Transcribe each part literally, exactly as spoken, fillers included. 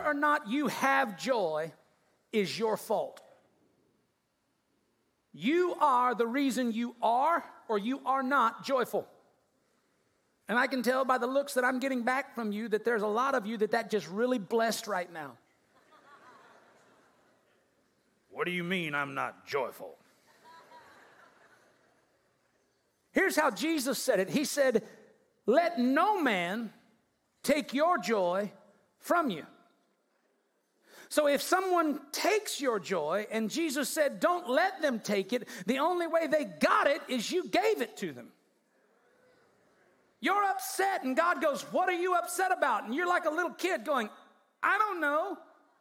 or not you have joy is your fault. You are the reason you are or you are not joyful. And I can tell by the looks that I'm getting back from you that there's a lot of you that that just really blessed right now. What do you mean I'm not joyful? Here's how Jesus said it. He said, let no man take your joy from you. So if someone takes your joy, and Jesus said, don't let them take it, the only way they got it is you gave it to them. You're upset, and God goes, what are you upset about? And you're like a little kid going, I don't know.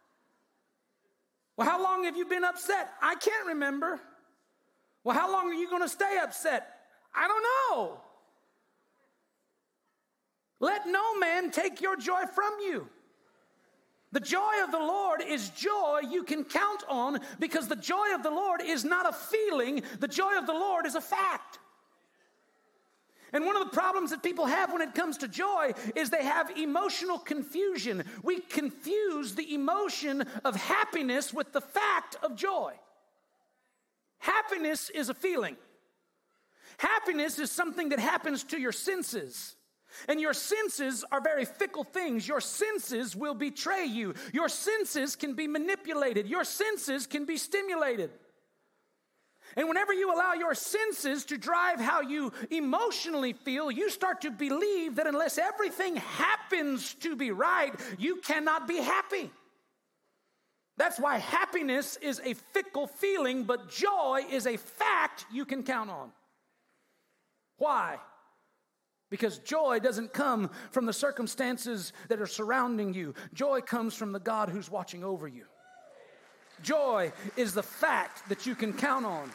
Well, how long have you been upset? I can't remember. Well, how long are you going to stay upset? I don't know. Let no man take your joy from you. The joy of the Lord is joy you can count on, because the joy of the Lord is not a feeling. The joy of the Lord is a fact. And one of the problems that people have when it comes to joy is they have emotional confusion. We confuse the emotion of happiness with the fact of joy. Happiness is a feeling. Happiness is something that happens to your senses. And your senses are very fickle things. Your senses will betray you. Your senses can be manipulated. Your senses can be stimulated. And whenever you allow your senses to drive how you emotionally feel, you start to believe that unless everything happens to be right, you cannot be happy. That's why happiness is a fickle feeling, but joy is a fact you can count on. Why? Because joy doesn't come from the circumstances that are surrounding you. Joy comes from the God who's watching over you. Joy is the fact that you can count on.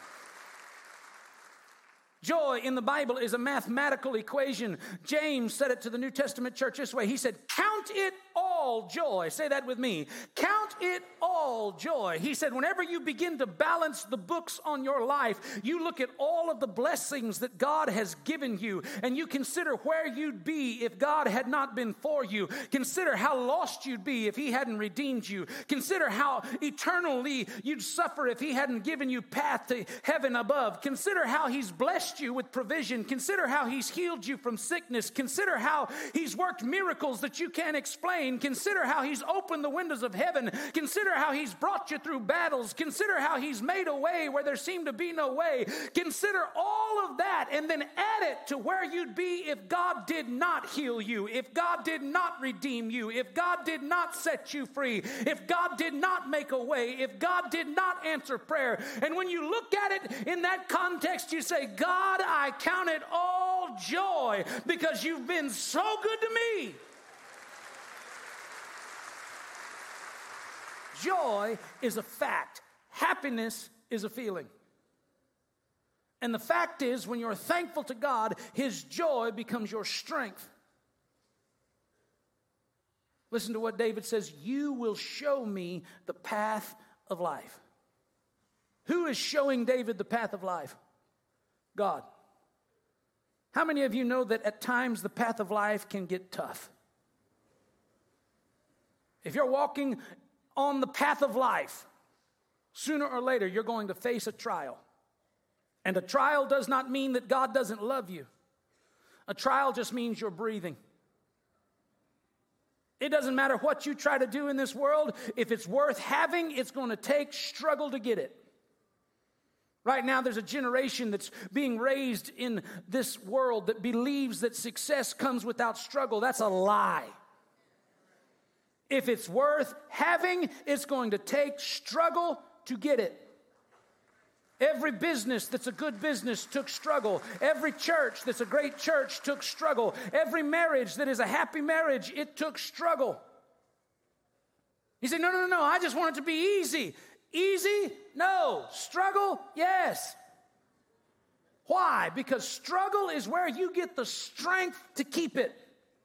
Joy in the Bible is a mathematical equation. James said it to the New Testament church this way. He said, count it all joy. Say that with me. Count it all joy. He said, whenever you begin to balance the books on your life, you look at all of the blessings that God has given you, and you consider where you'd be if God had not been for you. Consider how lost you'd be if he hadn't redeemed you. Consider how eternally you'd suffer if he hadn't given you path to heaven above. Consider how he's blessed you with provision. Consider how he's healed you from sickness. Consider how he's worked miracles that you can't explain. Consider how he's opened the windows of heaven. Consider how he's brought you through battles. Consider how he's made a way where there seemed to be no way. Consider all of that and then add it to where you'd be if God did not heal you, if God did not redeem you, if God did not set you free, if God did not make a way, if God did not answer prayer. And when you look at it in that context, you say, God, I count it all joy because you've been so good to me. Joy is a fact. Happiness is a feeling. And the fact is, when you're thankful to God, his joy becomes your strength. Listen to what David says, you will show me the path of life. Who is showing David the path of life? God. How many of you know that at times the path of life can get tough? If you're walking on the path of life, sooner or later you're going to face a trial. And a trial does not mean that God doesn't love you. A trial just means you're breathing. It doesn't matter what you try to do in this world. If it's worth having, it's going to take struggle to get it. Right now, there's a generation that's being raised in this world that believes that success comes without struggle. That's a lie. If it's worth having, it's going to take struggle to get it. Every business that's a good business took struggle. Every church that's a great church took struggle. Every marriage that is a happy marriage, it took struggle. You say, no, no, no, no, I just want it to be easy. Easy? No. Struggle? Yes. Why? Because struggle is where you get the strength to keep it.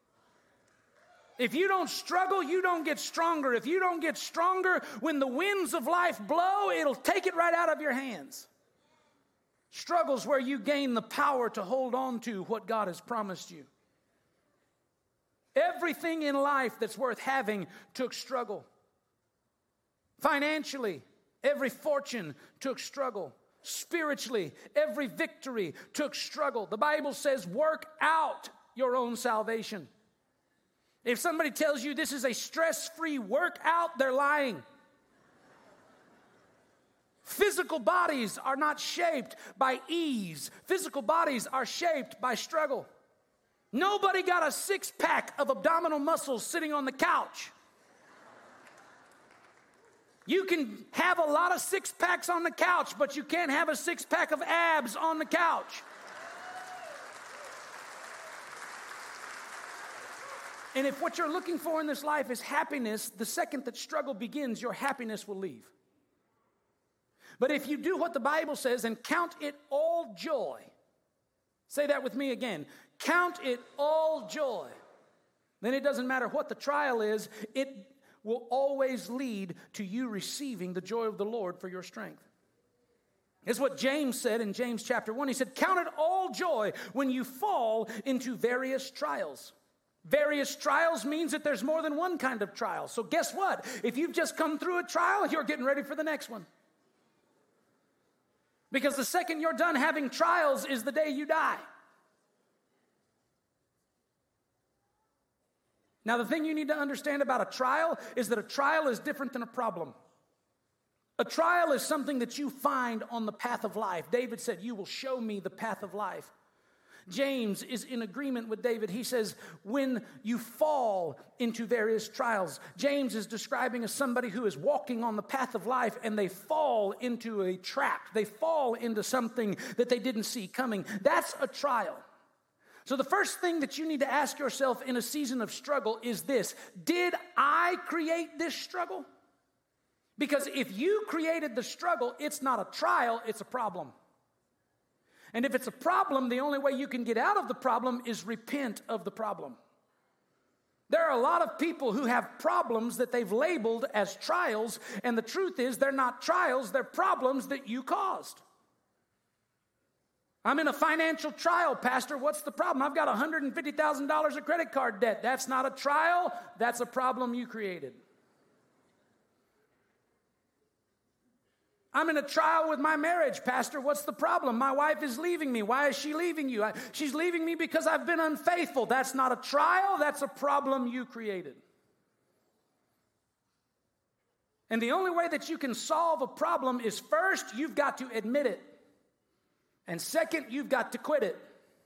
If you don't struggle, you don't get stronger. If you don't get stronger, when the winds of life blow, it'll take it right out of your hands. Struggle's where you gain the power to hold on to what God has promised you. Everything in life that's worth having took struggle. Financially, every fortune took struggle. Spiritually, every victory took struggle. The Bible says, work out your own salvation. If somebody tells you this is a stress-free workout, they're lying. Physical bodies are not shaped by ease. Physical bodies are shaped by struggle. Nobody got a six-pack of abdominal muscles sitting on the couch. You can have a lot of six-packs on the couch, but you can't have a six-pack of abs on the couch. And if what you're looking for in this life is happiness, the second that struggle begins, your happiness will leave. But if you do what the Bible says and count it all joy, say that with me again, count it all joy, then it doesn't matter what the trial is, it will always lead to you receiving the joy of the Lord for your strength. It's what James said in James chapter one. He said, count it all joy when you fall into various trials. Various trials means that there's more than one kind of trial. So guess what? If you've just come through a trial, you're getting ready for the next one. Because the second you're done having trials is the day you die. Now, the thing you need to understand about a trial is that a trial is different than a problem. A trial is something that you find on the path of life. David said, you will show me the path of life. James is in agreement with David. He says, when you fall into various trials, James is describing as somebody who is walking on the path of life and they fall into a trap. They fall into something that they didn't see coming. That's a trial. So the first thing that you need to ask yourself in a season of struggle is this: did I create this struggle? Because if you created the struggle, it's not a trial, it's a problem. And if it's a problem, the only way you can get out of the problem is repent of the problem. There are a lot of people who have problems that they've labeled as trials, and the truth is they're not trials, they're problems that you caused. I'm in a financial trial, Pastor. What's the problem? I've got one hundred fifty thousand dollars of credit card debt. That's not a trial. That's a problem you created. I'm in a trial with my marriage, Pastor. What's the problem? My wife is leaving me. Why is she leaving you? I, she's leaving me because I've been unfaithful. That's not a trial. That's a problem you created. And the only way that you can solve a problem is, first, you've got to admit it. And second, you've got to quit it.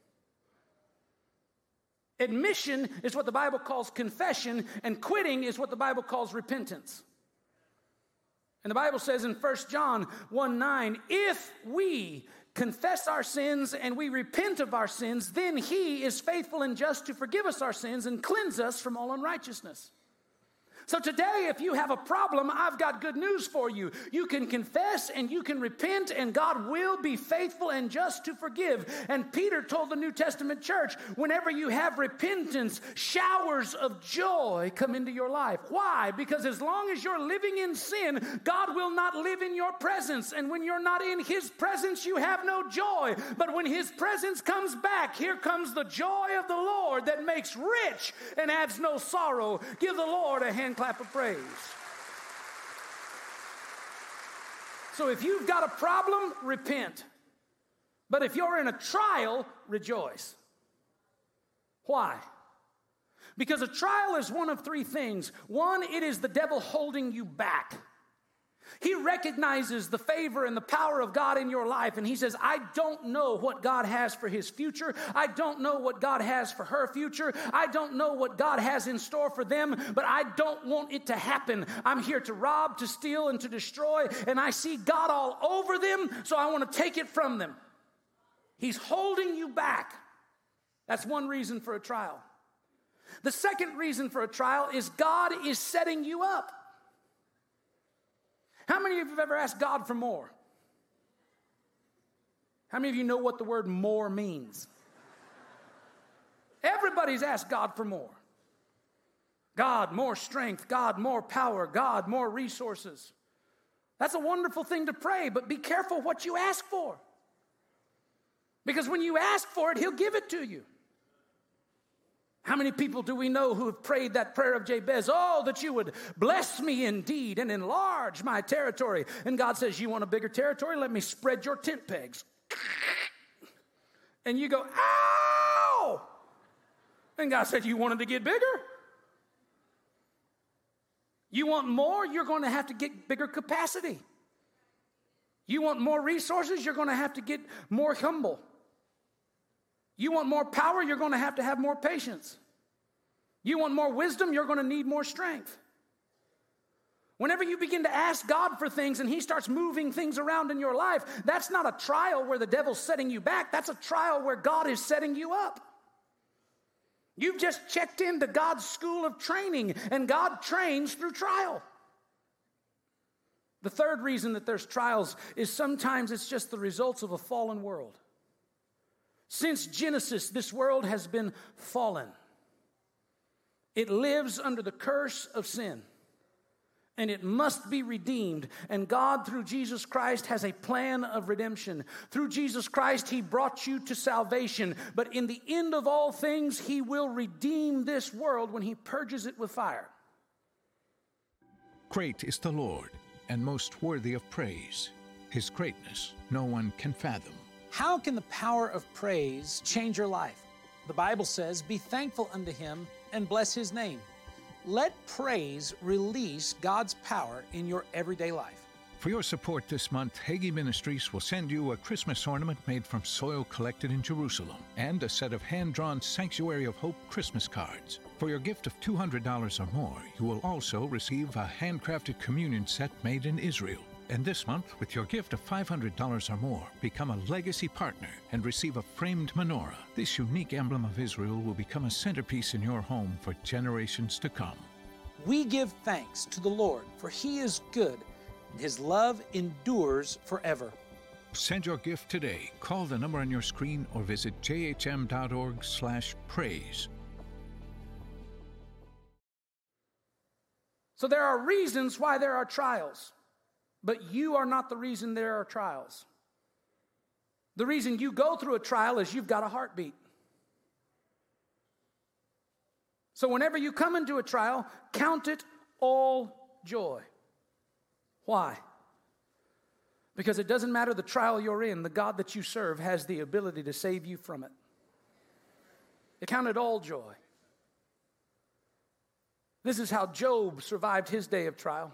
Admission is what the Bible calls confession, and quitting is what the Bible calls repentance. And the Bible says in First John one nine, if we confess our sins and we repent of our sins, then he is faithful and just to forgive us our sins and cleanse us from all unrighteousness. So today, if you have a problem, I've got good news for you. You can confess and you can repent, and God will be faithful and just to forgive. And Peter told the New Testament church, whenever you have repentance, showers of joy come into your life. Why? Because as long as you're living in sin, God will not live in your presence. And when you're not in his presence, you have no joy. But when his presence comes back, here comes the joy of the Lord that makes rich and adds no sorrow. Give the Lord a hand clap of praise. So if you've got a problem, repent. But if you're in a trial, rejoice. Why? Because a trial is one of three things. One, it is the devil holding you back. He recognizes the favor and the power of God in your life, and he says, I don't know what God has for his future. I don't know what God has for her future. I don't know what God has in store for them, but I don't want it to happen. I'm here to rob, to steal, and to destroy, and I see God all over them, so I want to take it from them. He's holding you back. That's one reason for a trial. The second reason for a trial is God is setting you up. How many of you have ever asked God for more? How many of you know what the word more means? Everybody's asked God for more. God, more strength. God, more power. God, more resources. That's a wonderful thing to pray, but be careful what you ask for. Because when you ask for it, he'll give it to you. How many people do we know who have prayed that prayer of Jabez? Oh, that you would bless me indeed and enlarge my territory. And God says, you want a bigger territory? Let me spread your tent pegs. And you go, ow! And God said, you wanted to get bigger? You want more? You're going to have to get bigger capacity. You want more resources? You're going to have to get more humble. You want more power? You're going to have to have more patience. You want more wisdom? You're going to need more strength. Whenever you begin to ask God for things and he starts moving things around in your life, that's not a trial where the devil's setting you back. That's a trial where God is setting you up. You've just checked into God's school of training, and God trains through trial. The third reason that there's trials is sometimes it's just the results of a fallen world. Since Genesis, this world has been fallen. It lives under the curse of sin, and it must be redeemed. And God, through Jesus Christ, has a plan of redemption. Through Jesus Christ, he brought you to salvation. But in the end of all things, he will redeem this world when he purges it with fire. Great is the Lord, and most worthy of praise. His greatness no one can fathom. How can the power of praise change your life? The Bible says, be thankful unto him and bless his name. Let praise release God's power in your everyday life. For your support this month, Hagee Ministries will send you a Christmas ornament made from soil collected in Jerusalem and a set of hand-drawn Sanctuary of Hope Christmas cards. For your gift of two hundred dollars or more, you will also receive a handcrafted communion set made in Israel. And this month, with your gift of five hundred dollars or more, become a legacy partner and receive a framed menorah. This unique emblem of Israel will become a centerpiece in your home for generations to come. We give thanks to the Lord, for he is good, and his love endures forever. Send your gift today. Call the number on your screen or visit j h m dot org slash praise. So there are reasons why there are trials. But you are not the reason there are trials. The reason you go through a trial is you've got a heartbeat. So whenever you come into a trial, count it all joy. Why? Because it doesn't matter the trial you're in, the God that you serve has the ability to save you from it. You count it all joy. This is how Job survived his day of trial.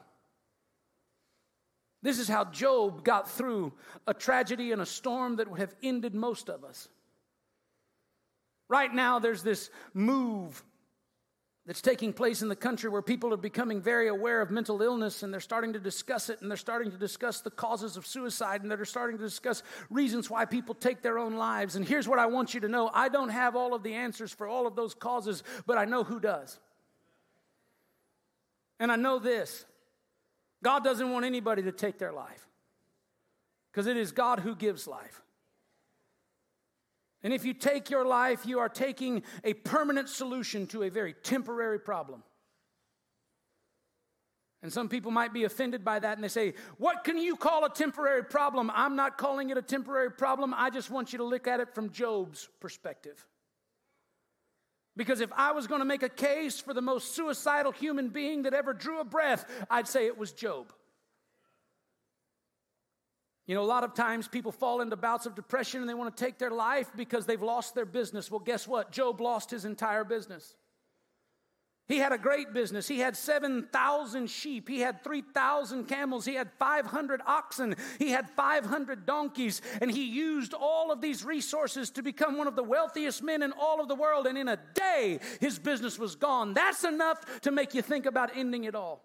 This is how Job got through a tragedy and a storm that would have ended most of us. Right now, there's this move that's taking place in the country where people are becoming very aware of mental illness, and they're starting to discuss it, and they're starting to discuss the causes of suicide, and they're starting to discuss reasons why people take their own lives. And here's what I want you to know. I don't have all of the answers for all of those causes, but I know who does. And I know this. God doesn't want anybody to take their life, because it is God who gives life. And if you take your life, you are taking a permanent solution to a very temporary problem. And some people might be offended by that, and they say, what can you call a temporary problem? I'm not calling it a temporary problem. I just want you to look at it from Job's perspective. Because if I was going to make a case for the most suicidal human being that ever drew a breath, I'd say it was Job. You know, a lot of times people fall into bouts of depression and they want to take their life because they've lost their business. Well, guess what? Job lost his entire business. He had a great business. He had seven thousand sheep. He had three thousand camels. He had five hundred oxen. He had five hundred donkeys. And he used all of these resources to become one of the wealthiest men in all of the world. And in a day, his business was gone. That's enough to make you think about ending it all.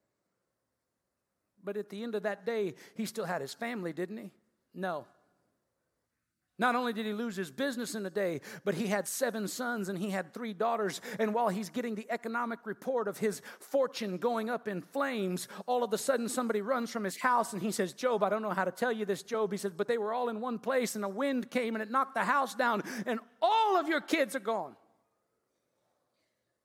But at the end of that day, he still had his family, didn't he? No. Not only did he lose his business in a day, but he had seven sons and he had three daughters. And while he's getting the economic report of his fortune going up in flames, all of a sudden somebody runs from his house and he says, Job, I don't know how to tell you this, Job. He says, but they were all in one place and a wind came and it knocked the house down and all of your kids are gone.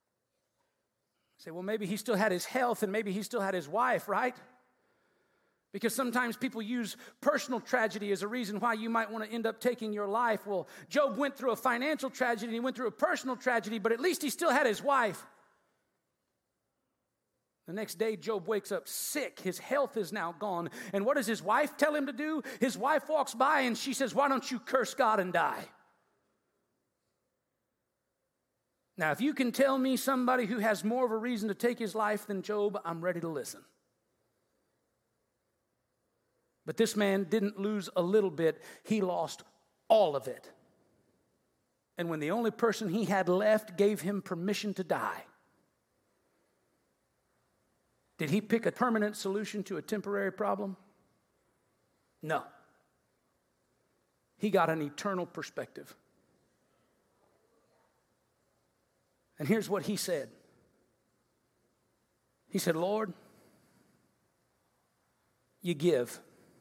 You say, well, maybe he still had his health and maybe he still had his wife, right? Because sometimes people use personal tragedy as a reason why you might want to end up taking your life. Well, Job went through a financial tragedy, he went through a personal tragedy, but at least he still had his wife. The next day, Job wakes up sick. His health is now gone. And what does his wife tell him to do? His wife walks by and she says, "Why don't you curse God and die?" Now, if you can tell me somebody who has more of a reason to take his life than Job, I'm ready to listen. But this man didn't lose a little bit. He lost all of it. And when the only person he had left gave him permission to die, did he pick a permanent solution to a temporary problem? No. He got an eternal perspective. And here's what he said. He said, "Lord, you give.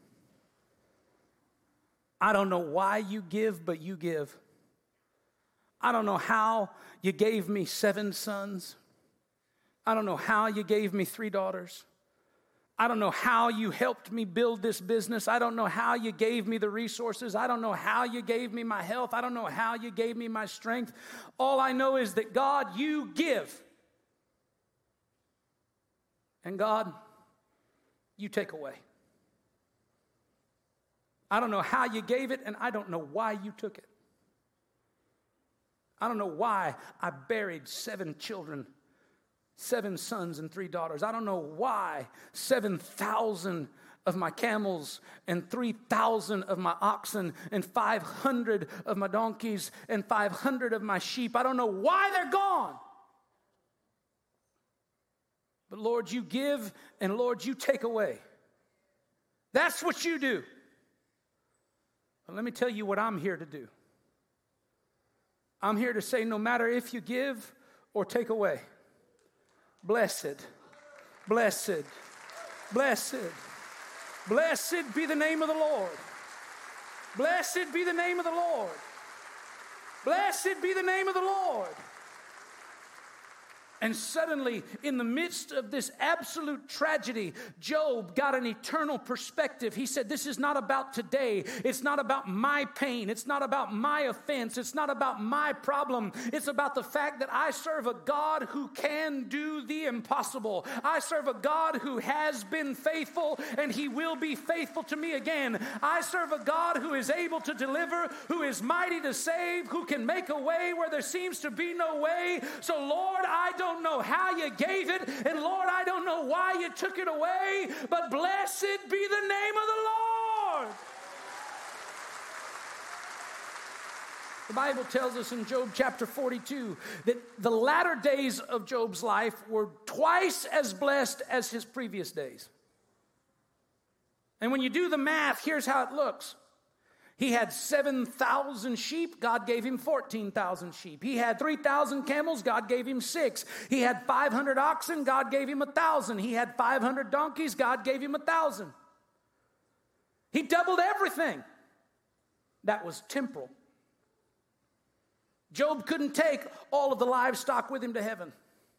I don't know why you give, but you give. I don't know how you gave me seven sons. I don't know how you gave me three daughters. I don't know how you helped me build this business. I don't know how you gave me the resources. I don't know how you gave me my health. I don't know how you gave me my strength. All I know is that, God, you give. And God, you take away. I don't know how you gave it, and I don't know why you took it. I don't know why I buried seven children, seven sons and three daughters. I don't know why seven thousand of my camels and three thousand of my oxen and five hundred of my donkeys and five hundred of my sheep. I don't know why they're gone. But Lord, you give, and Lord, you take away. That's what you do. But let me tell you what I'm here to do. I'm here to say, no matter if you give or take away, blessed, blessed, blessed, blessed be the name of the Lord. Blessed be the name of the Lord. Blessed be the name of the Lord. And suddenly, in the midst of this absolute tragedy, Job got an eternal perspective. He said, this is not about today. It's not about my pain. It's not about my offense. It's not about my problem. It's about the fact that I serve a God who can do the impossible. I serve a God who has been faithful, and he will be faithful to me again. I serve a God who is able to deliver, who is mighty to save, who can make a way where there seems to be no way. So, Lord, I don't don't know how you gave it, and Lord, I don't know why you took it away, but blessed be the name of the Lord. The Bible tells us in Job chapter forty-two that the latter days of Job's life were twice as blessed as his previous days. And when you do the math, here's how it looks. He had seven thousand sheep, God gave him fourteen thousand sheep. He had three thousand camels, God gave him six. He had five hundred oxen, God gave him one thousand. He had five hundred donkeys, God gave him one thousand. He doubled everything. That was temporal. Job couldn't take all of the livestock with him to heaven.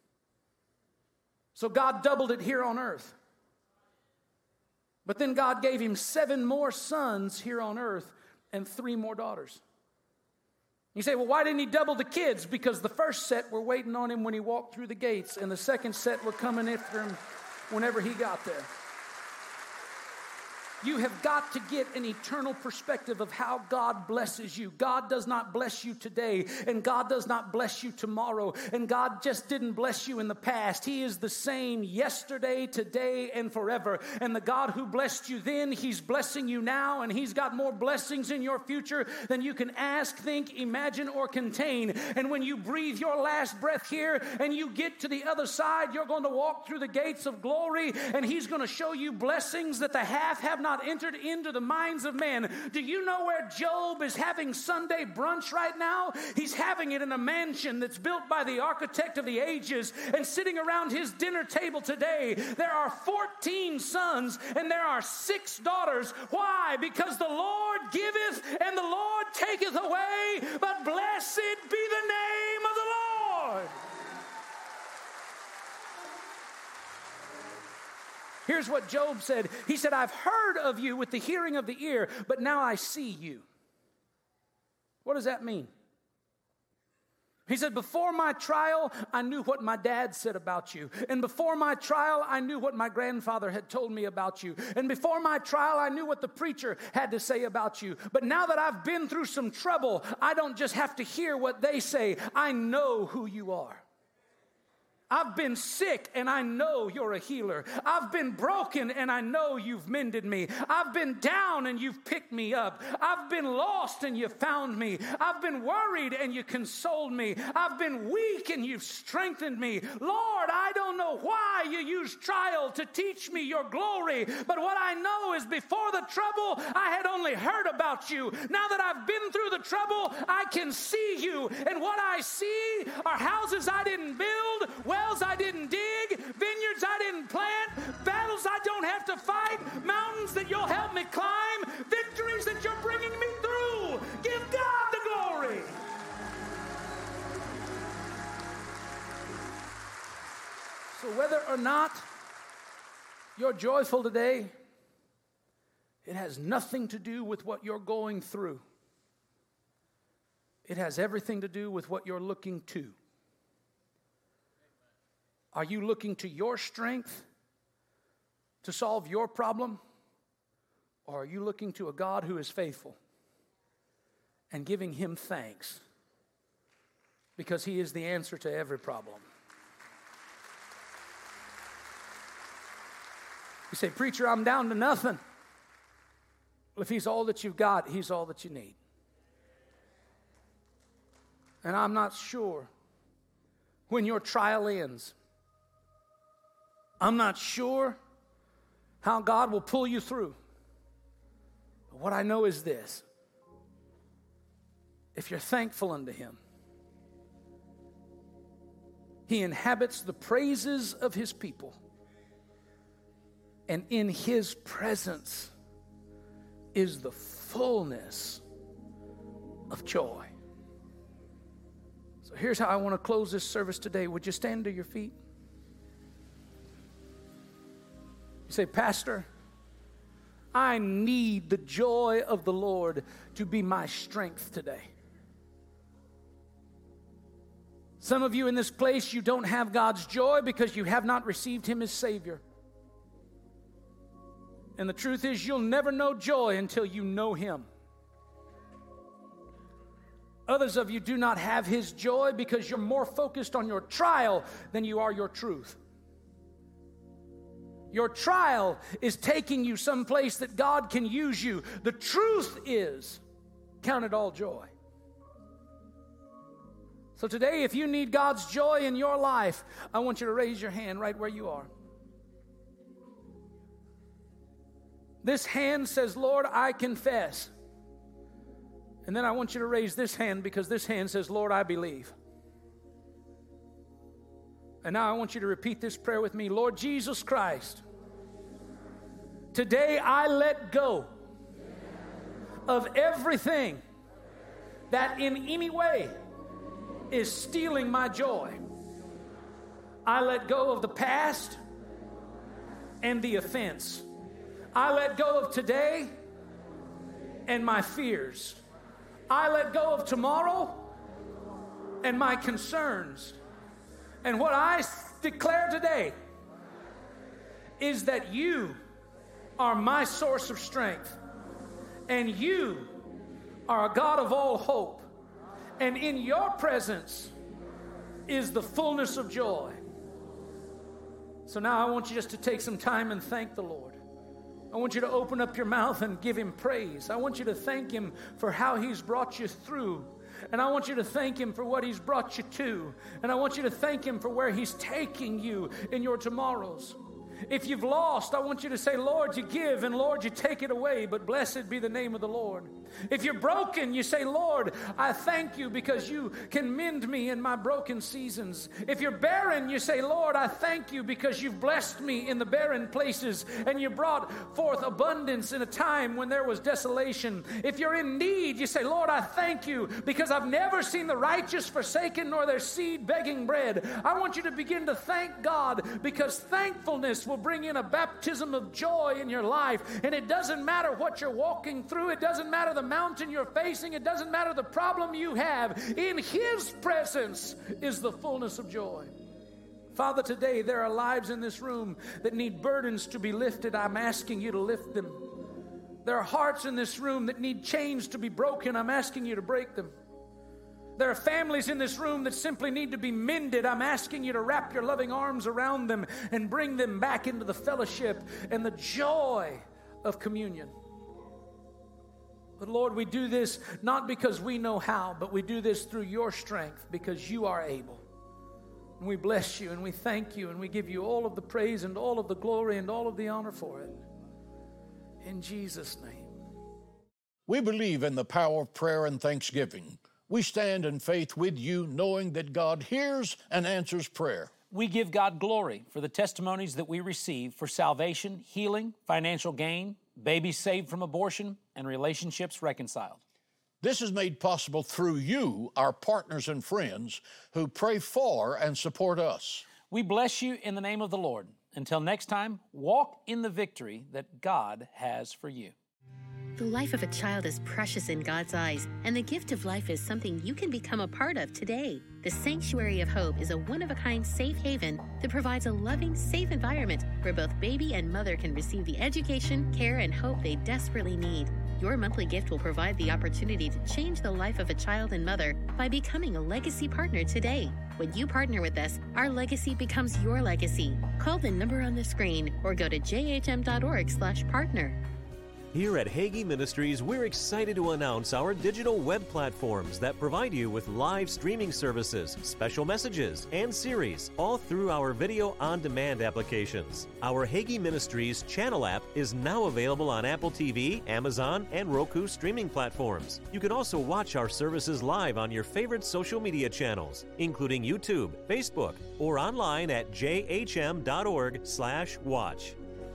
So God doubled it here on earth. But then God gave him seven more sons here on earth and three more daughters. You say, well, why didn't he double the kids? Because the first set were waiting on him when he walked through the gates, and the second set were coming after him whenever he got there. You have got to get an eternal perspective of how God blesses you. God does not bless you today, and God does not bless you tomorrow, and God just didn't bless you in the past. He is the same yesterday, today, and forever. And the God who blessed you then, he's blessing you now, and he's got more blessings in your future than you can ask, think, imagine, or contain. And when you breathe your last breath here and you get to the other side, you're going to walk through the gates of glory, and he's going to show you blessings that the half have not not entered into the minds of man. Do you know where Job is having Sunday brunch right now? He's having it in a mansion that's built by the architect of the ages, and sitting around his dinner table today, there are fourteen sons and there are six daughters. Why? Because the Lord giveth and the Lord taketh away, but blessed be the name of the Lord. Here's what Job said. He said, I've heard of you with the hearing of the ear, but now I see you. What does that mean? He said, before my trial, I knew what my dad said about you. And before my trial, I knew what my grandfather had told me about you. And before my trial, I knew what the preacher had to say about you. But now that I've been through some trouble, I don't just have to hear what they say. I know who you are. I've been sick and I know you're a healer. I've been broken and I know you've mended me. I've been down and you've picked me up. I've been lost and you found me. I've been worried and you consoled me. I've been weak and you've strengthened me. Lord, I don't know why you use trial to teach me your glory, but what I know is before the trouble, I had only heard about you. Now that I've been through the trouble, I can see you. And what I see are houses I didn't build, wells I didn't dig, vineyards I didn't plant, battles I don't have to fight, mountains that you'll help me climb, victories that you're bringing me through. Give God the glory. So whether or not you're joyful today, it has nothing to do with what you're going through. It has everything to do with what you're looking to. Are you looking to your strength to solve your problem? Or are you looking to a God who is faithful and giving him thanks because he is the answer to every problem? You say, preacher, I'm down to nothing. Well, if he's all that you've got, he's all that you need. And I'm not sure when your trial ends, I'm not sure how God will pull you through. But what I know is this. If you're thankful unto him, he inhabits the praises of his people. And in his presence is the fullness of joy. So here's how I want to close this service today. Would you stand to your feet? You say, Pastor, I need the joy of the Lord to be my strength today. Some of you in this place, you don't have God's joy because you have not received him as Savior. And the truth is, you'll never know joy until you know him. Others of you do not have his joy because you're more focused on your trial than you are your truth. Your trial is taking you someplace that God can use you. The truth is, count it all joy. So today, if you need God's joy in your life, I want you to raise your hand right where you are. This hand says, Lord, I confess. And then I want you to raise this hand because this hand says, Lord, I believe. And now I want you to repeat this prayer with me. Lord Jesus Christ, today I let go of everything that in any way is stealing my joy. I let go of the past and the offense. I let go of today and my fears. I let go of tomorrow and my concerns. And what I declare today is that you are my source of strength. And you are a God of all hope. And in your presence is the fullness of joy. So now I want you just to take some time and thank the Lord. I want you to open up your mouth and give him praise. I want you to thank him for how he's brought you through. And I want you to thank him for what he's brought you to. And I want you to thank him for where he's taking you in your tomorrows. If you've lost, I want you to say, Lord, you give, and Lord, you take it away, but blessed be the name of the Lord. If you're broken, you say, Lord, I thank you because you can mend me in my broken seasons. If you're barren, you say, Lord, I thank you because you've blessed me in the barren places, and you brought forth abundance in a time when there was desolation. If you're in need, you say, Lord, I thank you because I've never seen the righteous forsaken nor their seed begging bread. I want you to begin to thank God because thankfulness will bring in a baptism of joy in your life. And it doesn't matter what you're walking through. It doesn't matter the mountain you're facing. It doesn't matter the problem you have. In His presence is the fullness of joy. Father, today there are lives in this room that need burdens to be lifted. I'm asking you to lift them. There are hearts in this room that need chains to be broken. I'm asking you to break them. There are families in this room that simply need to be mended. I'm asking you to wrap your loving arms around them and bring them back into the fellowship and the joy of communion. But Lord, we do this not because we know how, but we do this through your strength because you are able. And we bless you and we thank you and we give you all of the praise and all of the glory and all of the honor for it. In Jesus' name. We believe in the power of prayer and thanksgiving. We stand in faith with you, knowing that God hears and answers prayer. We give God glory for the testimonies that we receive for salvation, healing, financial gain, babies saved from abortion, and relationships reconciled. This is made possible through you, our partners and friends, who pray for and support us. We bless you in the name of the Lord. Until next time, walk in the victory that God has for you. The life of a child is precious in God's eyes, and the gift of life is something you can become a part of today. The Sanctuary of Hope is a one-of-a-kind safe haven that provides a loving, safe environment where both baby and mother can receive the education, care, and hope they desperately need. Your monthly gift will provide the opportunity to change the life of a child and mother by becoming a legacy partner today. When you partner with us, our legacy becomes your legacy. Call the number on the screen or go to j h m dot org slash partner. Here at Hagee Ministries, we're excited to announce our digital web platforms that provide you with live streaming services, special messages, and series, all through our video on-demand applications. Our Hagee Ministries channel app is now available on Apple T V, Amazon, and Roku streaming platforms. You can also watch our services live on your favorite social media channels, including YouTube, Facebook, or online at j h m dot org slash watch.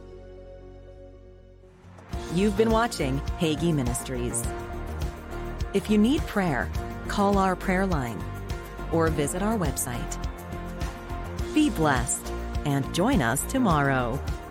You've been watching Hagee Ministries. If you need prayer, call our prayer line or visit our website. Be blessed and join us tomorrow.